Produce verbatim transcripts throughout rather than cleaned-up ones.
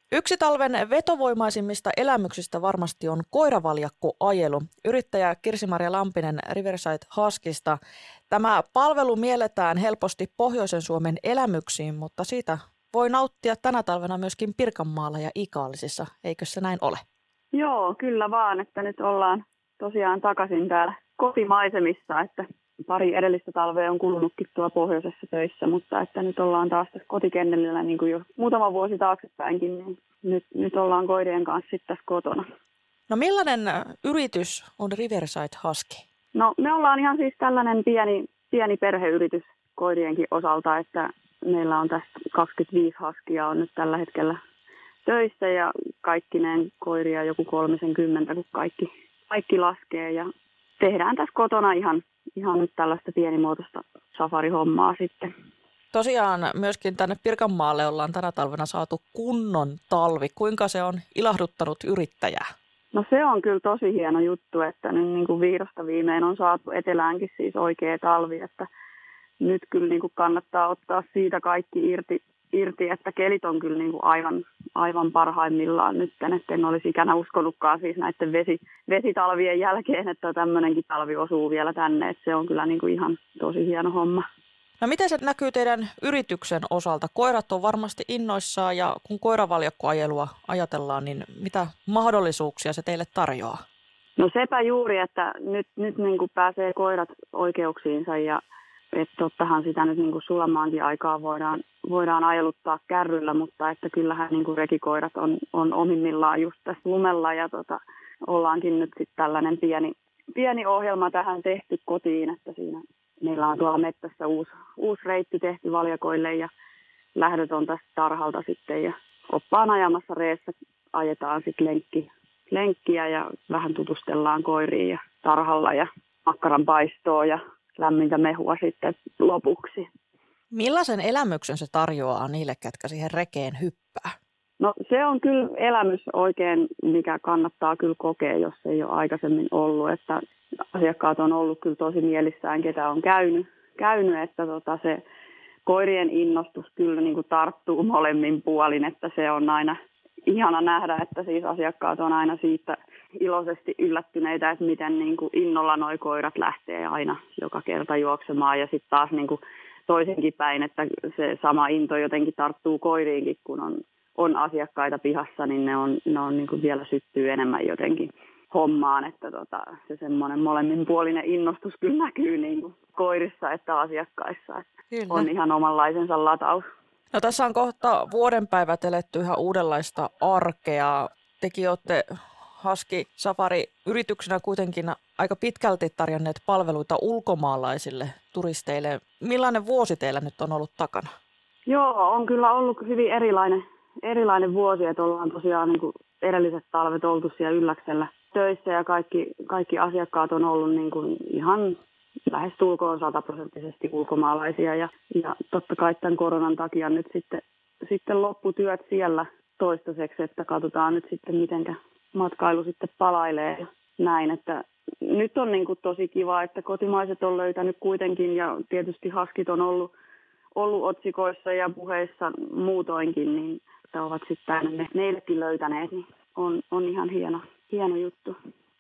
Yksi talven vetovoimaisimmista elämyksistä varmasti on koiravaljakkoajelu. Yrittäjä Kirsi-Maria Lampinen Riverside Huskysta. Tämä palvelu mielletään helposti pohjoisen Suomen elämyksiin, mutta siitä voi nauttia tänä talvena myöskin Pirkanmaalla ja Ikaalisissa. Eikö se näin ole? Joo, kyllä vaan, että nyt ollaan tosiaan takaisin täällä kotimaisemissa, että pari edellistä talvea on kulunutkin tuolla pohjoisessa töissä, mutta että nyt ollaan taas tässä kotikennelillä niin kuin jo muutama vuosi taaksepäinkin, niin nyt, nyt ollaan koirien kanssa sitten tässä kotona. No millainen yritys on Riverside Husky? No me ollaan ihan siis tällainen pieni, pieni perheyritys koirienkin osalta, että meillä on tässä kaksikymmentäviisi huskia on nyt tällä hetkellä töissä ja kaikkineen koiria joku kolmekymmentä, kun kaikki, kaikki laskee ja tehdään tässä kotona ihan, ihan nyt tällaista pienimuotoista safarihommaa sitten. Tosiaan myöskin tänne Pirkanmaalle ollaan tänä talvena saatu kunnon talvi. Kuinka se on ilahduttanut yrittäjää? No se on kyllä tosi hieno juttu, että nyt niin kuin viirosta viimein on saatu eteläänkin siis oikea talvi, että nyt kyllä niin kuin kannattaa ottaa siitä kaikki irti, irti että kelit on kyllä niin kuin aivan, aivan parhaimmillaan nyt, että en olisi ikänä uskonutkaan siis näiden vesi, vesitalvien jälkeen, että tämmöinenkin talvi osuu vielä tänne, että se on kyllä niin kuin ihan tosi hieno homma. No miten se näkyy teidän yrityksen osalta? Koirat on varmasti innoissaan ja kun koiravaljakkoajelua ajatellaan, niin mitä mahdollisuuksia se teille tarjoaa? No sepä juuri, että nyt, nyt niin kuin pääsee koirat oikeuksiinsa ja että tottahan sitä nyt niin kuin sulamaankin aikaa voidaan, voidaan ajeluttaa kärryllä, mutta että kyllähän niin kuin rekikoirat on, on omimmillaan just tässä lumella ja tota, ollaankin nyt sitten tällainen pieni, pieni ohjelma tähän tehty kotiin, että siinä meillä on tuolla mettässä uusi, uusi reitti tehty valjakoille ja lähdöt on tästä tarhalta sitten ja oppaan ajamassa reessä ajetaan sitten lenkki, lenkkiä ja vähän tutustellaan koiriin ja tarhalla ja makkaran paistoa ja lämmintä mehua sitten lopuksi. Millaisen elämyksen se tarjoaa niille, ketkä siihen rekeen hyppää? No se on kyllä elämys oikein, mikä kannattaa kyllä kokea, jos ei ole aikaisemmin ollut. Että asiakkaat on ollut kyllä tosi mielissään, ketä on käynyt, käynyt että tota se koirien innostus kyllä niin kuin tarttuu molemmin puolin, että se on aina ihana nähdä, että siis asiakkaat on aina siitä iloisesti yllättyneitä, että miten niin kuin innolla nuo koirat lähtee aina joka kerta juoksemaan ja sitten taas niin kuin toisenkin päin, että se sama into jotenkin tarttuu koiriinkin, kun on, on asiakkaita pihassa, niin ne on, ne on niin kuin vielä syttyy enemmän jotenkin hommaan, että tota, se semmoinen molemminpuolinen innostus kyllä näkyy niin kuin koirissa että asiakkaissa, että on ihan omanlaisensa lataus. No tässä on kohta vuodenpäivät eletty ihan uudenlaista arkea. Tekin olette Husky Safari-yrityksenä kuitenkin aika pitkälti tarjonneet palveluita ulkomaalaisille turisteille. Millainen vuosi teillä nyt on ollut takana? Joo, on kyllä ollut hyvin erilainen, erilainen vuosi, että ollaan tosiaan niin kuin edelliset talvet oltu siellä Ylläksellä töissä ja kaikki, kaikki asiakkaat on ollut niin kuin ihan lähes tulkoon sataprosenttisesti ulkomaalaisia ja, ja totta kai tämän koronan takia nyt sitten, sitten lopputyöt siellä toistaiseksi, että katsotaan nyt sitten mitenkä matkailu sitten palailee ja näin, että nyt on niin kuin tosi kiva, että kotimaiset on löytänyt kuitenkin ja tietysti Huskyt on ollut, ollut otsikoissa ja puheissa muutoinkin, niin että ovat sitten tänne meillekin löytäneet, niin on, on ihan hieno, hieno juttu.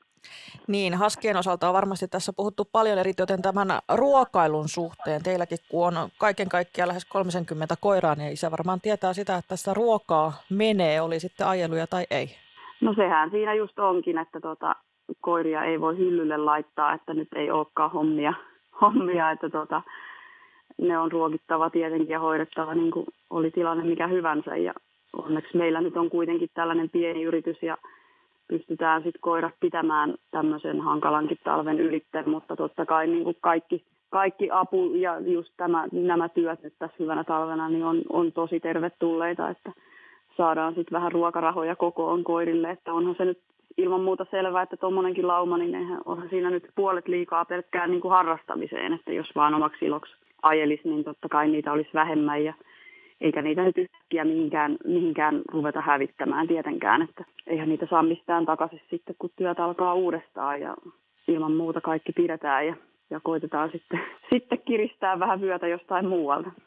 Niin, Huskien osalta on varmasti tässä puhuttu paljon eritoten tämän ruokailun suhteen. Teilläkin kun on kaiken kaikkiaan lähes kolmekymmentä koiraa, niin se varmaan tietää sitä, että tässä ruokaa menee, oli sitten ajeluja tai ei. No sehän siinä just onkin, että tota, koiria ei voi hyllylle laittaa, että nyt ei olekaan hommia, hommia että tota, ne on ruokittava tietenkin ja hoidettava niin kuin oli tilanne mikä hyvänsä. Ja onneksi meillä nyt on kuitenkin tällainen pieni yritys ja pystytään sitten koirat pitämään tämmöisen hankalankin talven ylitteen, mutta totta kai niin kuin kaikki, kaikki apu ja just tämä, nämä työt nyt tässä hyvänä talvena niin on, on tosi tervetulleita, että saadaan sitten vähän ruokarahoja kokoon koirille, että onhan se nyt ilman muuta selvää, että tuommoinenkin lauma, niin onhan siinä nyt puolet liikaa pelkkään niin kuin harrastamiseen, että jos vaan omaksi iloksi ajelisi, niin totta kai niitä olisi vähemmän ja eikä niitä nyt yhtäkkiä mihinkään, mihinkään ruveta hävittämään tietenkään, että eihän niitä saa mistään takaisin sitten, kun työt alkaa uudestaan ja ilman muuta kaikki pidetään ja, ja koitetaan sitten, sitten kiristää vähän vyötä jostain muualta.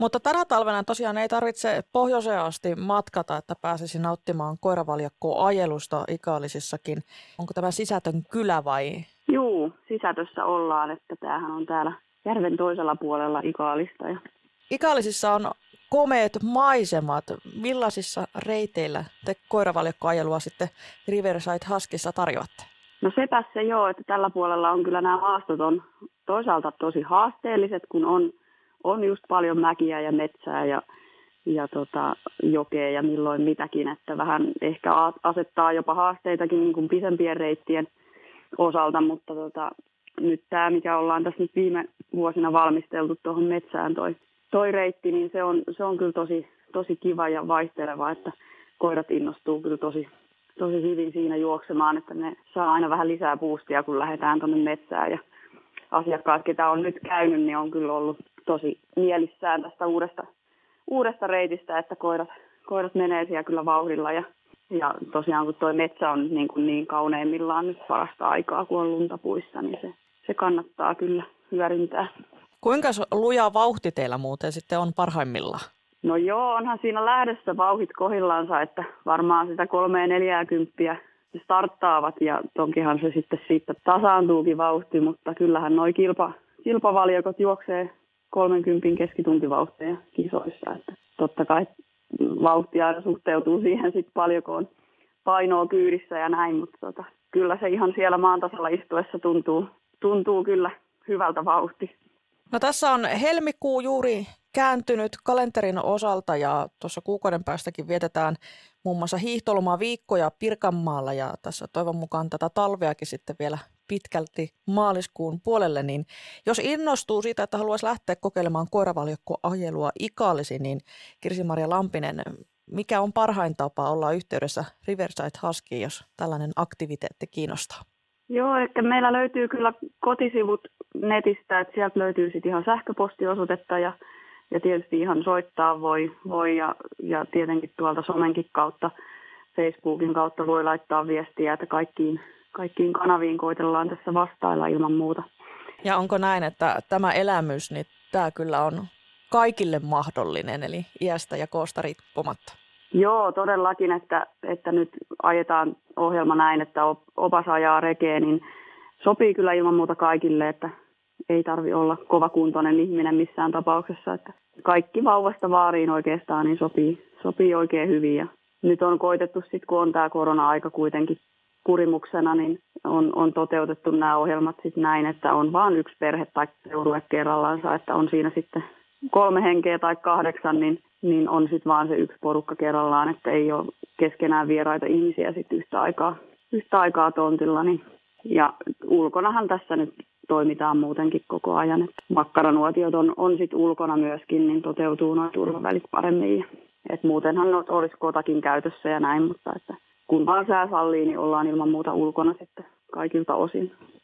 Mutta tänä talvena tosiaan ei tarvitse pohjoiseen asti matkata, että pääsisi nauttimaan koiravaljakkoajelusta Ikaalisissakin. Onko tämä Sisätön kylä vai? Juu, Sisätössä ollaan, että tämähän on täällä järven toisella puolella Ikaalista. Ja Ikaalisissa on komeet maisemat. Millaisissa reiteillä te koiravaljakkoajelua sitten Riverside Huskyssa tarjoatte? no sepä se joo, että tällä puolella on kyllä nämä maastot on toisaalta tosi haasteelliset, kun on, on just paljon mäkiä ja metsää ja, ja tota, jokea ja milloin mitäkin, että vähän ehkä asettaa jopa haasteitakin niin kuin pisempien reittien osalta, mutta tota, nyt tämä, mikä ollaan tässä nyt viime vuosina valmisteltu tuohon metsään toi, toi reitti, niin se on, se on kyllä tosi, tosi kiva ja vaihteleva, että koirat innostuu kyllä tosi, tosi hyvin siinä juoksemaan, että ne saa aina vähän lisää boostia, kun lähdetään tuonne metsään. Ja asiakkaat, ketä on nyt käynyt, niin on kyllä ollut tosi mielissään tästä uudesta, uudesta reitistä, että koirat, koirat menee siellä kyllä vauhdilla. Ja, ja tosiaan kun tuo metsä on niin, kuin niin kauneimmillaan nyt parasta aikaa, kun on lunta puissa, niin se, se kannattaa kyllä hyödyntää. Kuinka luja vauhti teillä muuten sitten on parhaimmillaan? No joo, onhan siinä lähdössä vauhit kohillaansa, että varmaan sitä kolmea neljääkymppiä starttaavat ja tokihan se sitten siitä tasaantuukin vauhti, mutta kyllähän nuo kilpa, kilpavaljakot juoksee kolmenkympin keskituntivauhtia kisoissa, että totta kai vauhti aina suhteutuu siihen sitten paljonko on painoa kyydissä ja näin, mutta tota, kyllä se ihan siellä maan tasalla istuessa tuntuu, tuntuu kyllä hyvältä vauhti. No tässä on helmikuu juuri kääntynyt kalenterin osalta ja tuossa kuukauden päästäkin vietetään muun muassa hiihtolomaviikkoja Pirkanmaalla ja tässä toivon mukaan tätä talveakin sitten vielä pitkälti maaliskuun puolelle, niin jos innostuu siitä, että haluaisi lähteä kokeilemaan koiravaljakkoajelua Ikaalisiin, niin Kirsi-Maria Lampinen, mikä on parhain tapa olla yhteydessä Riverside Huskyin, jos tällainen aktiviteetti kiinnostaa? Joo, eli meillä löytyy kyllä kotisivut netistä, että sieltä löytyy sitten ihan sähköpostiosoitetta ja, ja tietysti ihan soittaa voi, voi ja, ja tietenkin tuolta somenkin kautta, Facebookin kautta voi laittaa viestiä, että kaikkiin, kaikkiin kanaviin koitellaan tässä vastailla ilman muuta. Ja onko näin, että tämä elämys, niin tämä kyllä on kaikille mahdollinen, eli iästä ja koosta riippumatta? Joo, todellakin, että, että nyt ajetaan ohjelma näin, että opas ajaa rekeä, niin sopii kyllä ilman muuta kaikille, että ei tarvitse olla kovakuntoinen ihminen missään tapauksessa. Että kaikki vauvasta vaariin oikeastaan niin sopii, sopii oikein hyvin. Ja nyt on koitettu sitten, kun on tämä korona-aika kuitenkin kurimuksena, niin on, on toteutettu nämä ohjelmat sitten näin, että on vain yksi perhe tai seurue kerrallaan, että on siinä sitten kolme henkeä tai kahdeksan, niin, niin on sitten vaan se yksi porukka kerrallaan, että ei ole keskenään vieraita ihmisiä sitten yhtä aikaa, yhtä aikaa tontilla. Niin. Ja ulkonahan tässä nyt toimitaan muutenkin koko ajan, että makkaranuotiot on, on sitten ulkona myöskin, niin toteutuu nuo turvavälit paremmin. Et muutenhan olisi kotakin käytössä ja näin, mutta että kun vaan sää sallii, niin ollaan ilman muuta ulkona sitten kaikilta osin.